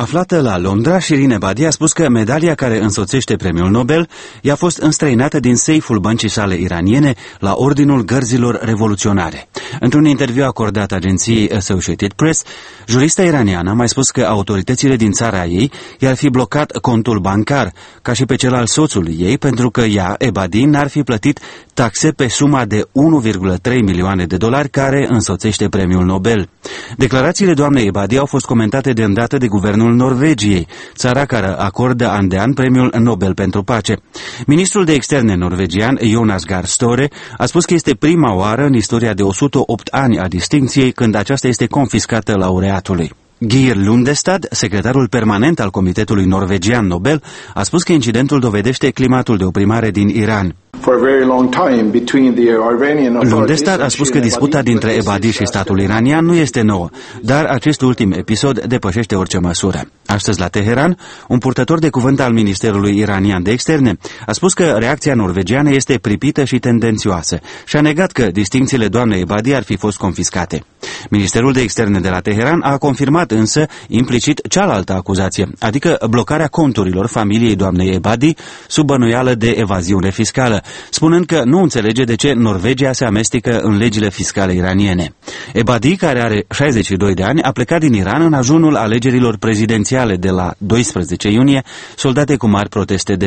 Aflată la Londra, Shirin Ebadi a spus că medalia care însoțește premiul Nobel i-a fost înstrăinată din seiful băncii sale iraniene la Ordinul Gărzilor Revoluționare. Într-un interviu acordat agenției Associated Press, jurista iraniană a mai spus că autoritățile din țara ei i-ar fi blocat contul bancar, ca și pe cel al soțului ei, pentru că ea, Ebadi, n-ar fi plătit taxe pe suma de 1,3 milioane de dolari care însoțește premiul Nobel. Declarațiile doamnei Ebadi au fost comentate de îndată de guvernul Norvegiei, țara care acordă an de an premiul Nobel pentru pace. Ministrul de externe norvegian, Jonas Gahr Støre, a spus că este prima oară în istoria de 108 ani a distincției când aceasta este confiscată laureatului. Geir Lundestad, secretarul permanent al Comitetului Norvegian Nobel, a spus că incidentul dovedește climatul de oprimare din Iran. Lundestad a spus că disputa dintre Ebadi și statul iranian nu este nouă, dar acest ultim episod depășește orice măsură. Astăzi la Teheran, un purtător de cuvânt al Ministerului Iranian de Externe a spus că reacția norvegiană este pripită și tendențioasă și a negat că distincțiile doamnei Ebadi ar fi fost confiscate. Ministerul de Externe de la Teheran a confirmat însă implicit cealaltă acuzație, adică blocarea conturilor familiei doamnei Ebadi sub bănuială de evaziune fiscală, spunând că nu înțelege de ce Norvegia se amestecă în legile fiscale iraniene. Ebadi, care are 62 de ani, a plecat din Iran în ajunul alegerilor prezidențiale de la 12 iunie, soldate cu mari proteste de